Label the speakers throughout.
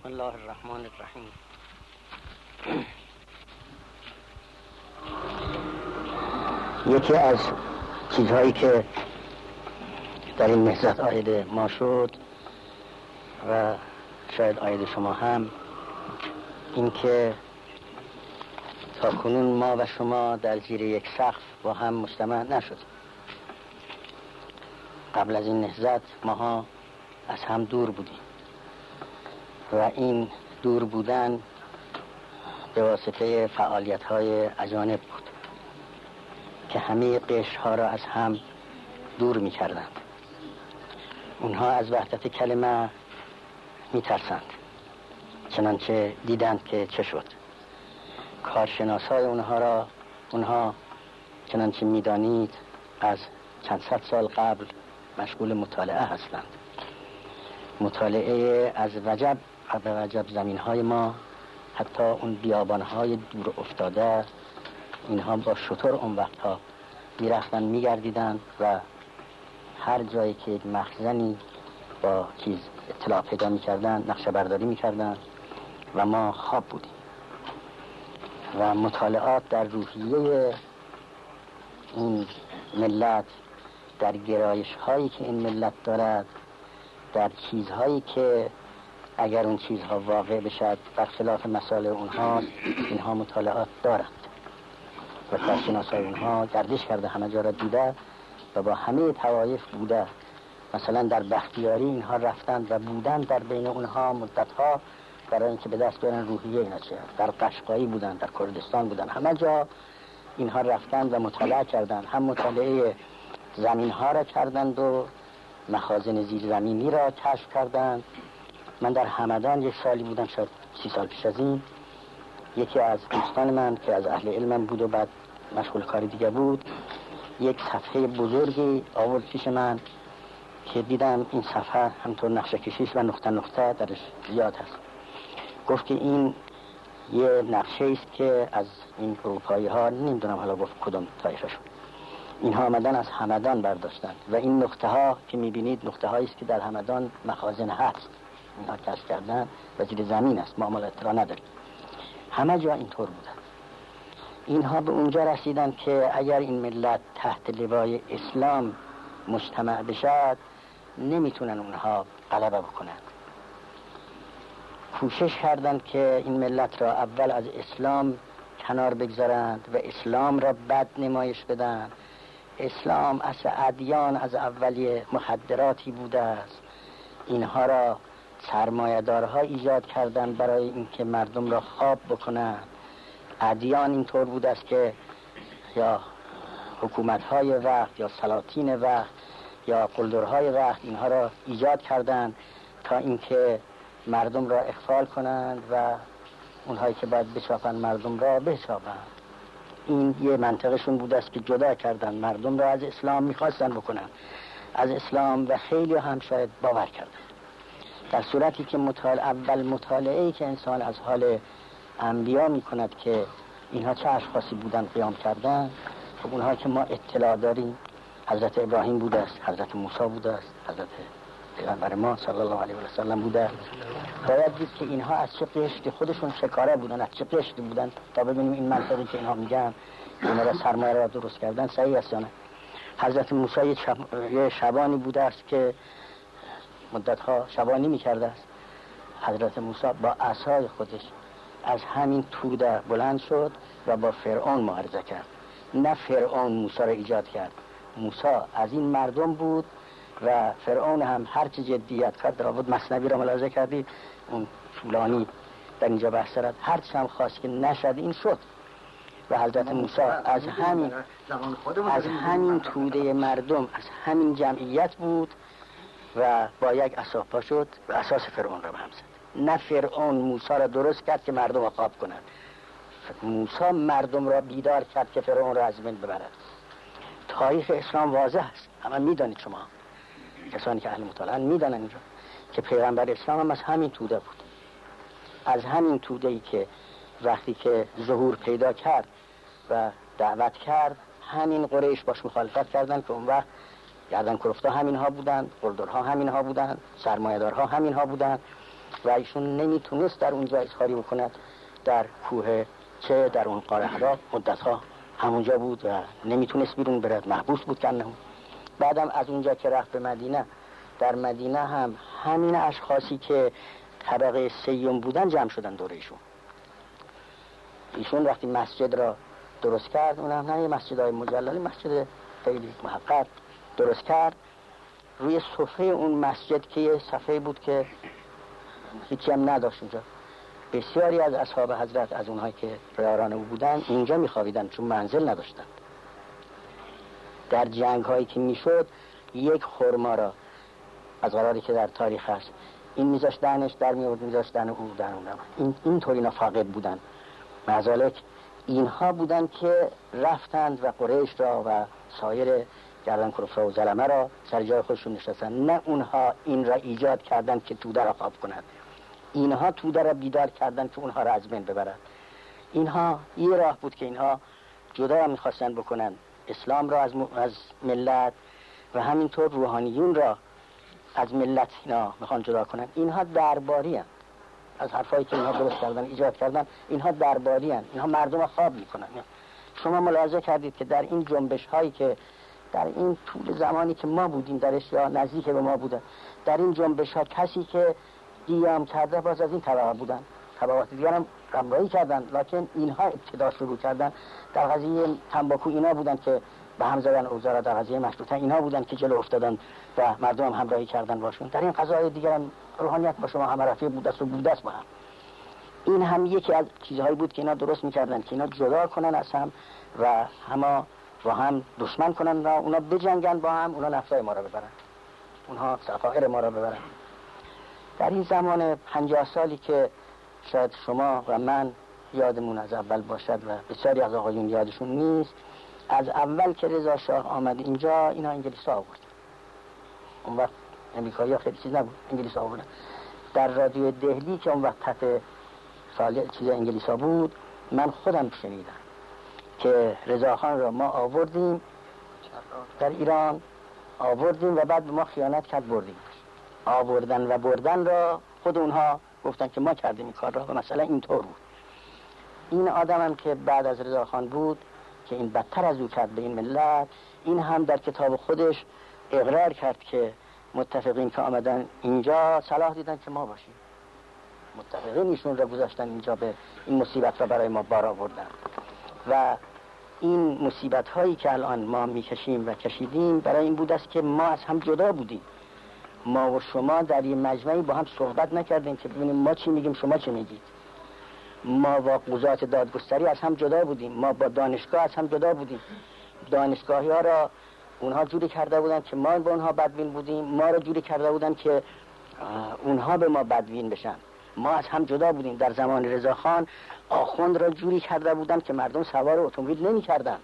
Speaker 1: الله الرحمن الرحیم. یکی از چیزهایی که در این نهضت عاید ما شد و شاید عاید شما هم، این که تا کنون ما و شما در زیر یک سقف با هم مجتمع نشدیم. قبل از این نهضت ماها از هم دور بودیم و این دور بودن به واسطه فعالیت‌های اجانب بود که همه قشرها را از هم دور می‌کردند. اونها از وحدت کلمه می‌ترسند، چنانچه دیدند که چه شد. کارشناسای اونها چنانچه می‌دانید از چند صد سال قبل مشغول مطالعه هستند. مطالعه از وجب و به وجب زمین‌های ما، حتی اون بیابان‌های دور افتاده، اینها با شتر اون وقتها می‌رفتن می‌گردیدن و هر جایی که مخزنی با چیز اطلاع پیدا می‌کردن نقشه برداری می‌کردن و ما خواب بودیم. و مطالعات در روحیه این ملت، در گرایش‌هایی که این ملت دارد، در چیزهایی که اگر اون چیزها واقع بشد برخلاف مسائل اونها، اینها مطالعات دارند و کارشناسای اونها گردش کرده، همه جا را دیده و با همه طوایف بوده. مثلا در بختیاری اینها رفتند و بودند در بین اونها مدتها برای اینکه به دست بیارن روحیه اینا چه. در قشقایی بودن، در کردستان بودن، همه جا اینها رفتند و مطالعه کردند. هم مطالعه زمین ها را کردند و مخازن زیر زمینی را کشف کردند. من در همدان یک سالی بودم، شاید 30 سال پیش از این، یکی از دوستان من که از اهل علمم بود و بعد مشغول کاری دیگه بود، یک صفحه بزرگی آورد پیش من که دیدم این صفحه همطور نقشه کشیش و نقطه نقطه درش زیاد هست. گفت که این یه نقشه است که از این اروپایی ها، نمیدونم حالا گفت کدوم طایفه شد، اینها آمدن از همدان برداشتن و این نقطه ها که میبینید نقطه هایی است که در همدان مخازن هست، اینها کشف کردن و زیر زمین است، معاملات را نداریم. همه جا اینطور بوده. اینها به اونجا رسیدن که اگر این ملت تحت لوای اسلام مجتمع بشد نمیتونن اونها غلبه بکنن. کوشش کردند که این ملت را اول از اسلام کنار بگذارند و اسلام را بد نمایش بدن. اسلام اصل ادیان از اولی مخدراتی بوده است. اینها را سرمایه‌دارها ایجاد کردند برای اینکه مردم را خواب بکنند. ادیان اینطور بوده است که یا حکومت‌های وقت یا سلاطین وقت یا قلدرهای وقت اینها را ایجاد کردند تا اینکه مردم را اغفال کنند و اونهایی که باید بچاپن مردم را بچاپند. این یه منطقشون بوده است که جدا کردن مردم را از اسلام میخواستن بکنن، از اسلام، و خیلی هم شاید باور کردن. در صورتی که اول مطالعه‌ای که انسان از حال انبیا میکند که اینها چه اشخاصی بودن قیام کردن، خب اونها که ما اطلاع داریم حضرت ابراهیم بوده است، حضرت موسی بوده است، حضرت پیغمبر ما صلی الله علیه و سلم بوده. باید دید که اینها از چه قشری خودشون شکاره بودن، از چه قشری بودن، تا ببینیم این منطقی که اینها میگن اینا را سرمایه را درست کردن صحیح است یا نه. حضرت موسی یه شبانی بوده است که مدتها شبانی میکرده است. حضرت موسی با عصای خودش از همین توده بلند شد و با فرعون معارضه کرد. نه فرعون موسی را ایجاد کرد، موسی از این مردم بود و فرعون هم هرچی جدیت کرد. داوود مثنوی را ملاحظه کردید، اون فلانی در اینجا بحث دارد، هرچی هم خواست که نشد این شد. و حضرت موسی از همین توده مردم، از همین جمعیت بود و با یک عصا پا شد و اساس فرعون را به هم زد. نه فرعون موسی را درست کرد که مردم را خواب کنند، موسی مردم را بیدار کرد که فرعون را از بین ببرد. تاریخ اسلام واضح است، همه میدانید، شما کسانی که اهل مطالعه میدانن اینجا که پیغمبر اسلام هم از همین توده بود. از همین توده‌ای که وقتی که ظهور پیدا کرد و دعوت کرد، همین قریش باش مخالفت کردند که اون وقت گردن کلفتا همین ها بودند، قلدرها همین ها بودند، سرمایه‌دارها همین ها بودند و ایشون نمیتونست در اونجا اظهاری بکند در کوه چه در اون قاره حرا مدتها همونجا بود و نمیتونست بیرون برد، محبوس بود کنه. بعدم از اونجا که رفت به مدینه، در مدینه هم همین اشخاصی که طبقه سیوم بودن جمع شدن دور ایشون وقتی مسجد را درست کرد، اون هم نه یه مسجدهای مجللی، مسجد خیلی محقق درست کرد، روی صفحه اون مسجد که یه صفحه بود که هیچی هم نداشت اونجا، بسیاری از اصحاب حضرت از اونهایی که یاران او بودن اینجا میخوابیدن چون منزل نداشتن. در جنگ هایی که میشد یک خرما را از قراری که در تاریخ هست این میذاشتنش در میورد، میذاشتن او در اون اینطور اینا فاقد بودن. مازالک اینها بودن که رفتند و قریش را و سایر گردن کلفتا و ظلمه را سر جای خودشون نشستن، نه اونها این را ایجاد کردند که توده را خواب کنند، اینها توده را بیدار کردند که اونها را از بین ببرند. اینها یه راه بود که اینها جدا میخواستن بکنن اسلام را از ملت و همینطور روحانیون را از ملت اینا میخوان جدا کنن. اینها درباری هستند، از حرفایی که اینها درست کردن ایجاد کردن، اینها درباری هستند، اینها مردم را خواب میکنن. شما ملاحظه کردید که در این جنبش هایی که در این طول زمانی که ما بودیم درش یا نزدیک به ما بودن، در این جنبش ها کسی که قیام کرده باز از این طبقه بودن، طبقات دیگر هم همراهی کردن، لکن اینها ابتدا شروع کردن. در قضیه تنباکو اینا بودن که به هم زدن اوزارا، در قضیه مشروطه اینا بودن که جلو افتادن و مردم هم همراهی کردن باشون. در این قضايا دیگر هم روحانیت با شما هم رفیق بود است و بود است با هم. این هم یکی از چیزهایی بود که اینا درست میکردن که اینا جدا کنن از هم و همه با هم دشمن کنن و اونا بجنگن با هم، اونا نفسای ما را ببرن، اونها سفائر ما را ببرن. در این زمان 50 سالی که شاید شما و من یادمون از اول باشد و بسیاری از آقایون یادشون نیست، از اول که رضا شاه آمد اینجا اینا انگلیس‌ها آورد. اون وقت امریکایی‌ها خیلی چیز نبود، انگلیس‌ها آوردن. در رادیو دهلی که اون وقت تحت فعالیت چیز انگلیس‌ها بود، من خودم شنیدم که رضا خان را ما آوردیم در ایران، آوردیم و بعد به ما خیانت کرد بردیم. آوردن و بردن را خود اونها گفتن که ما کردیم این کار را و مثلا اینطور بود. این آدم هم که بعد از رضا خان بود که این بدتر از او کرد به این ملت، این هم در کتاب خودش اقرار کرد که متفقین که آمدن اینجا صلاح دیدن که ما باشیم، متفقین ایشون را گذاشتن اینجا، به این مصیبت را برای ما بار آوردن. و این مصیبت هایی که الان ما میکشیم و کشیدیم برای این بود است که ما از هم جدا بودیم. ما و شما در این مجمعی با هم صحبت نکردیم که ببینیم ما چی میگیم شما چی میگید. ما با قضات دادگستری از هم جدا بودیم، ما با دانشگاه از هم جدا بودیم. دانشگاهی ها را اونها جوری کرده بودن که ما به اونها بدبین بودیم، ما را جوری کرده بودن که اونها به ما بدبین بشن. ما از هم جدا بودیم. در زمان رضا خان آخوند را جوری کرده بودن که مردم سوار اتومبیل نمی کردن.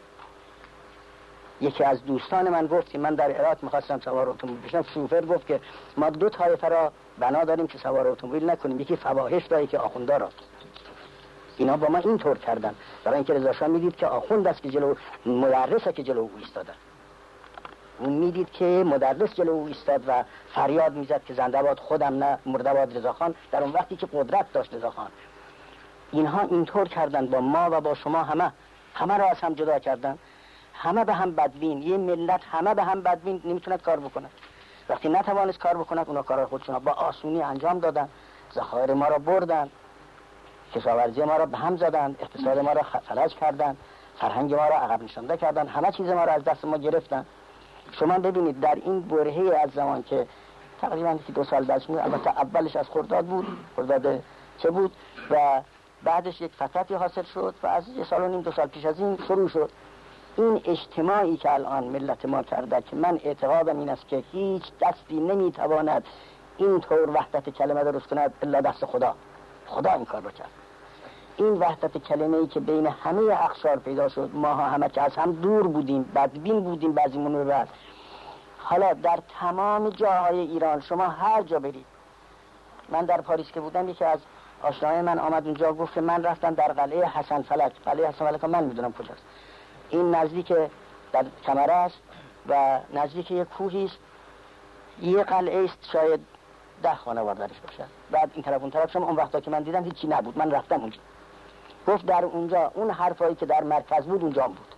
Speaker 1: یکی از دوستان من گفت که من در عراق میخواستم سوار اتومبیل بشم، شوفر گفت که ما دو طایفه را بنا داریم که سوار اتومبیل نکنیم، یکی فواحش را یکی آخوندا را. اینا با ما اینطور کردن برای اینکه رضا شاه میدید که آخوند است که جلو مدرسه که جلو او ایستاده. اون میدید که مدرس جلو او ایستاد و فریاد میزد که زنده باد خودم نه مرده باد رضا خان، در اون وقتی که قدرت داشت رضا خان. اینها اینطور کردن با ما و با شما، همه را از هم جدا کردن، همه به هم بدبین. یه ملت همه به هم بدبین نمیتوند کار بکنه. وقتی نتوانست کار بکند اونا کارا خودشون با آسونی انجام دادن، ذخایر ما را بردن، کشاورزی ما را به هم زدن، اقتصاد ما را فلج کردن، فرهنگ ما را عقب نشانده کردن، همه چیز ما را از دست ما گرفتن. شما ببینید در این برهه از زمان که تقریبا 2 سال بعدش بود، البته اولش از خرداد بود، خرداد چه بود، و بعدش یک فترتی حاصل شد و از 1 سال و نیم 2 سال پیش از این شروع شد این اجتماعی که الان ملت ما کرده، که من اعتقادم این است که هیچ دستی نمیتواند این طور وحدت کلمه درست کند الا دست خدا. خدا این کار رو کرد. این وحدت کلمه‌ای که بین همه اقشار پیدا شد، ما همه که از هم دور بودیم، بدبین بودیم بعضیمون رو بعد. حالا در تمام جاهای ایران شما هر جا برید، من در پاریس که بودم یکی از آشنای من آمد اونجا گفت که من رفتم در قلعه حسن فلک. قلعه حسن فلک من میدونم کجاست، این نزدیک در کمره است و نزدیک یک کوهی است. یه قلعه است شاید 10 خانواده درش باشه. بعد این طرف اون طرف شما اون وقتا که من دیدم هیچی نبود، من رفتم اونجا. گفت در اونجا اون حرفایی که در مرکز بود اونجا بود،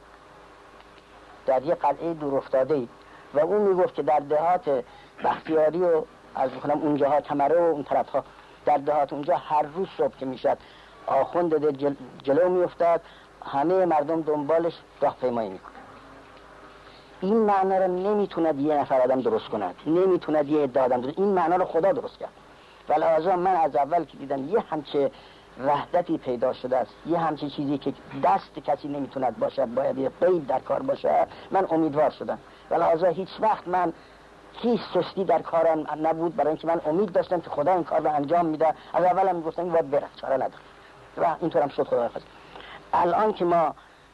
Speaker 1: در یه قلعه دور افتاده‌ای. و اون میگفت که در دهات بختیاری و از بخونم اونجاها تمره و اون طرفها، در دهات اونجا هر روز صبح که میشد آخوند جلو میافتاد، همه مردم دنبالش راهپیمایی میکنه. این معنا رو نمیتوند یه نفر آدم درست کند، نمیتوند یه عده آدم درست. این معنا رو خدا درست کرد. ولهذا من از اول که دیدم یه همچه وحدتی پیدا شده است، یه همچه چیزی که دست کسی نمیتوند باشد، باید یه قید در کار باشه، من امیدوار شدم. ولهذا هیچ وقت من هیچ سستی در کارم نبود، برای اینکه من امید داشتم که خدا این کار رو انجام میده. از اول هم میگفتم باید بره، چاره نداره و اینطورم شد. خدا خواست. الان که ما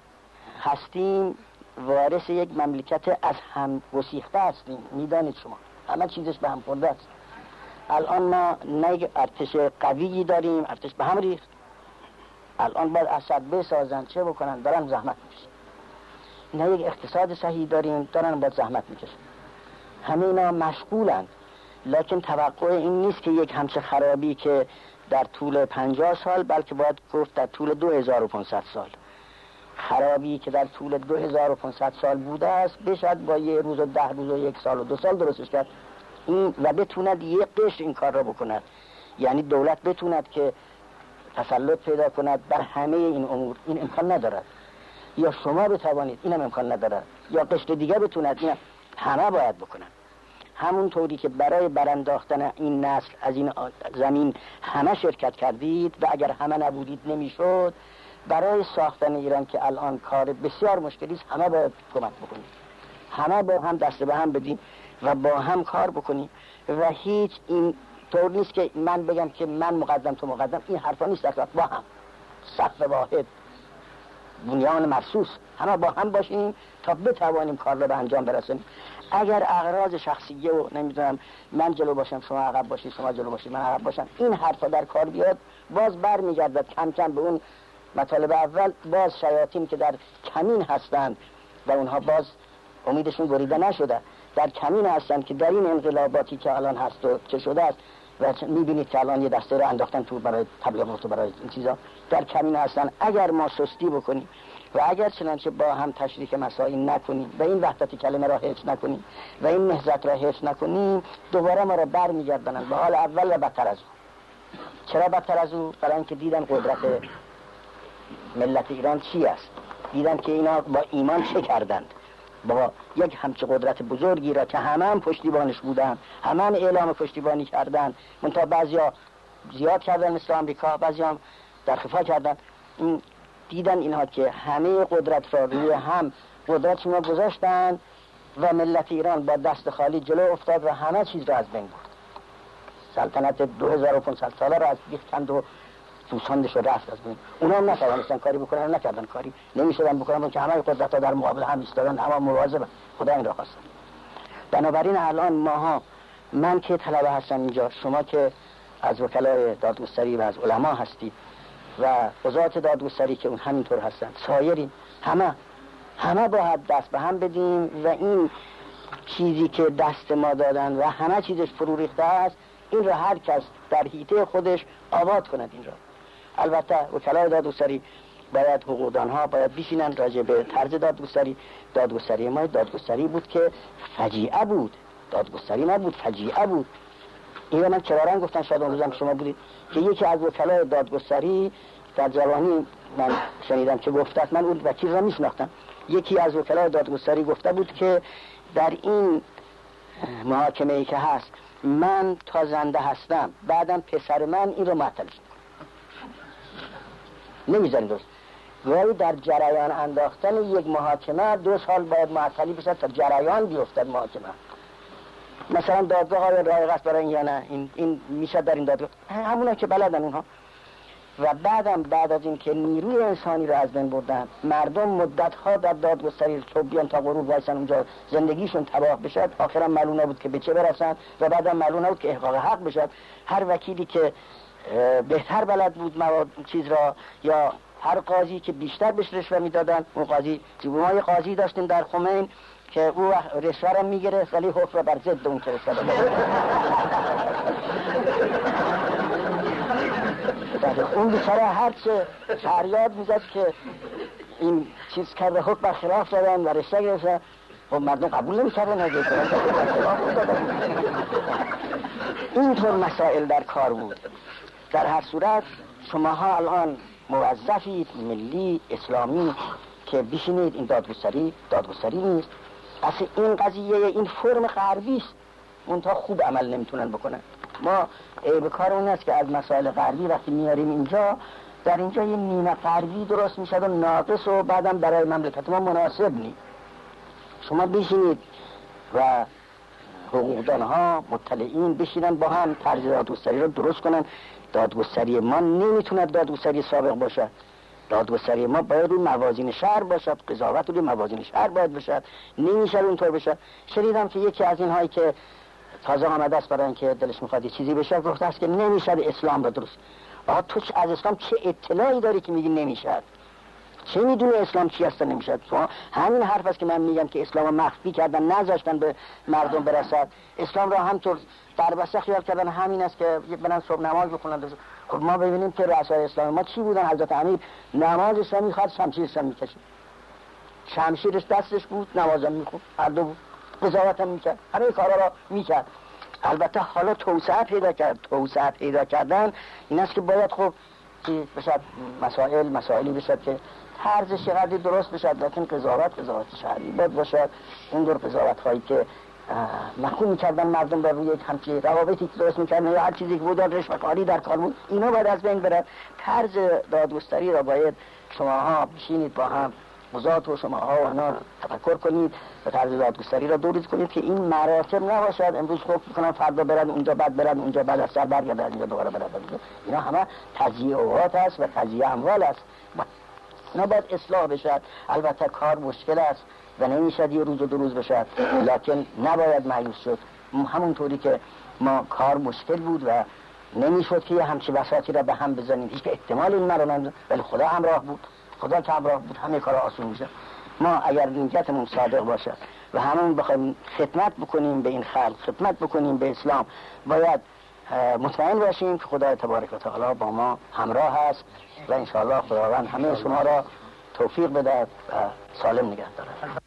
Speaker 1: هستیم وارث یک مملکت از هم گسیخته هستیم، میدانید شما همه چیزش به هم خورده است. الان ما نه یک ارتش قویی داریم، ارتش به هم ریخت. الان باید اسد بسازن، چه بکنن، دارن زحمت میکشن. نه یک اقتصاد صحیح داریم، دارن باید زحمت میکشن. همه اینا مشغولند، لکن توقع این نیست که یک همچه خرابی که در طول 50 سال، بلکه باید گفت در طول 2500 سال خرابی که در طول 2500 سال بوده است بشد با یه روز و 10 روز و 1 سال و 2 سال درستش کرد. این و بتوند یک قشر این کار را بکند، یعنی دولت بتوند که تسلط پیدا کند بر همه این امور. این امکان ندارد. یا شما بتوانید، اینم امکان ندارد، یا قشر دیگه بتوند. این همه باید بکنن. همون طوری که برای برانداختن این نسل از این زمین همه شرکت کردید و اگر همه نبودید نمیشد، برای ساختن ایران که الان کار بسیار مشکلی است، همه باید کمک بکنیم، همه با هم دست به هم بدیم و با هم کار بکنیم. و هیچ این طور نیست که من بگم که من مقدم تو مقدم، این حرفا نیست. اصلا با هم صف واحد، بنیان مرصوص، همه با هم باشیم تا بتوانیم کار رو به انجام برسونیم. اگر اغراض شخصیه و نمیدونم من جلو باشم شما عقب باشید، شما جلو باشید من عقب باشم، این حرفا در کار بیاد، باز برمیگردد کم کم به اون مطالب اول. باز شیاطین که در کمین هستند و اونها باز امیدشون بریده نشده، در کمین هستند که در این انقلاباتی که الان هست و چه شده است و میبینید که الان یه دسته رو انداختن تو برای تبلیغات و برای این چیزا، در کمین هستن. اگر ما سستی بکنیم و اگر چنانچه با هم تشریک مسائل نکنیم و این وحدت کلمه را حفظ نکنیم و این نهضت را حفظ نکنیم، دوباره ما را برمیگردانند به حال اول و بدتر از او. چرا بدتر از او؟ برای اینکه دیدن قدرت ملت ایران چی است، دیدن که اینا با ایمان چه کردند، با یک همچه قدرت بزرگی را که همه هم پشتیبانش بودن، همه هم اعلام پشتیبانی کردن، منتها بعضیا زیاد کردن مثل آمریکا، بعضیا هم در خفا کردن. این دیدن اینها که همه قدرت را روی هم قدرتشون را گذاشتن و ملت ایران با دست خالی جلو افتاد و همه چیز را از بین برد. سلطنت 2500 ساله را از بیخ کند و توساندش رو رفت از بین. اونا هم نتوانستن کاری بکنن، نکردن کاری، نمیشدن بکنن که همه قدرت‌ها در مقابل هم ایستادن، همه مواظبن. خدا این را خواستن. بنابراین الان ماها، من که طلبه هستم اینجا، شما که از وکلای دادگستری و از علما هستید و قضات دادگستری که اون همینطور هستن، سایرین همه باید دست به هم بدیم و این چیزی که دست ما دادن و همه چیزش فرو ریخته است، این را هر کس در حیطه خودش آباد کند. این را البته وکلای دادگستری باید، حقوقدانها باید بشینن راجع به طرز دادگستری ما دادگستری بود که فجیعه بود، دادگستری نبود، فجیعه بود. این را من کرارن گفتن، شاید اون روزم شما بودید که یکی از وکلای دادگستری در جوانی من شنیدم که گفته، من اون وکیل را میشناختم، یکی از وکلای دادگستری گفته بود که در این محاکمه ای که هست من تا زنده هستم، بعدم پسر من این رو معطلش نمیذاریم. درست گاهی در جریان انداختن یک محاکمه 2 سال باید معطلی بشه تا جریان بیفتد محاکمه. مثلا دادگاه های رایق است برای این یا نه، این میشه در این دادگاه همونا که بلدن اونها. و بعد از این که نیروی انسانی رو از بین بردن، مردم مدت‌ها در دادگستری صبح بیان تا غروب وایسن اونجا، زندگیشون تباه بشه، آخرا معلوم نبود که به چه برسن و بعدم معلوم نبود که احقاق حق بشه. هر وکیلی که بهتر بلد بود مواد چیز را، یا هر قاضی که بیشتر بهش رشوه میدادن، اون قاضی، ما یه قاضی داشتیم در خمین که او رشوه را میگرفت ولی حکم را بر ضد اون که رشوه داد. اون بیچاره هرچه فریاد میزد که این چیز کرده حکم خلاف دادن و رشته گرفتن، خب مردم قبول نمی‌کردن اگه اینطور مسائل در کار بود. در هر صورت شماها الان موظفید ملی اسلامی که بشینید این دادگستری نیست. اصلا این قضیه این فرم غربی است، اونتا خوب عمل نمیتونن بکنن. ما به کار اون است که از مسائل غربی وقتی میاریم اینجا، در اینجا یه نیمه غربی درست میشه و ناقص و بعدم برای مملکت ما مناسب نیست. شما بشینید و حقوقدانها مطلعین بشینن با هم طرز دادگستری رو درست کنن. دادگستری ما نمیتونه دادگستری سابق باشه. دادگستری ما باید روی موازین شهر باشد، قضاوت روی موازین شهر باید باشد، نمیشه اونطور بشه. شنیدم که یکی از اینهایی که تازه آمده است برای اینکه دلش میخواد چیزی بشه گفته است که نمیشه اسلام رو درست. آقا تو از اسلام چه اطلاعی داری که میگی نمیشه؟ چه میدونه اسلام چی هست نمیشه؟ همین حرف است که من میگم که اسلام مخفی کردن، نذاشتن به مردم برسد. اسلام را همطور در بسته خیال کردن همین است که برن صبح نماز بخونن. خب ما ببینیم که رؤسای اسلام ما چی بودن. حضرت امیر نماز اسلامی خواست شمشیرش هم میکشید، شمشیرش دستش بود، نمازم میخوند، هر دو بود، قضاوت هم میکرد، همه کارا را میکرد. البته حالا توسعه پیدا کردن این است که باید خب بشد مسائلی بشد که طرزش قدری درست بشد، لیکن قضاوت شهری باید باشد. اون دور قضاوت هایی که محکوم میکردن مردم بر روی یک همچین روابطی که درست میکردن یا هر چیزی که بود رشوه‌خواری در کار بود، اینا باید از بین برد. طرز دادگستری را باید شماها بشینید با هم قضات و شماها و اینا تفکر کنید و طرز دادگستری را درست کنید که این مراتب نباشد امروز حکم میکنن فردا برن اونجا، بعد برن اونجا، بعد از سر برگردن اینجا دوباره برن. اینا همه تضییع اوقات است و تضییع اموال است. اینا باید اصلاح بشد. البته کار مشکل است و نمیشد یه روز و دو روز بشد، لکن نباید مایوس شد. همونطوری که ما کار مشکل بود و نمیشد که همچی بساطی را به هم بزنیم، هیچ که احتمال این رو نداشت، ولی خدا همراه بود. خدا که همراه بود همه کارا آسون میشه. ما اگر نیتمون صادق باشه و همون بخوایم خدمت بکنیم به این خلق، خدمت بکنیم به اسلام، باید مطمئن باشیم که خدا تبارک و تعالی با ما همراه است و ان شاء الله خداوند همه شما را توفیق بده و سالم نگه داره.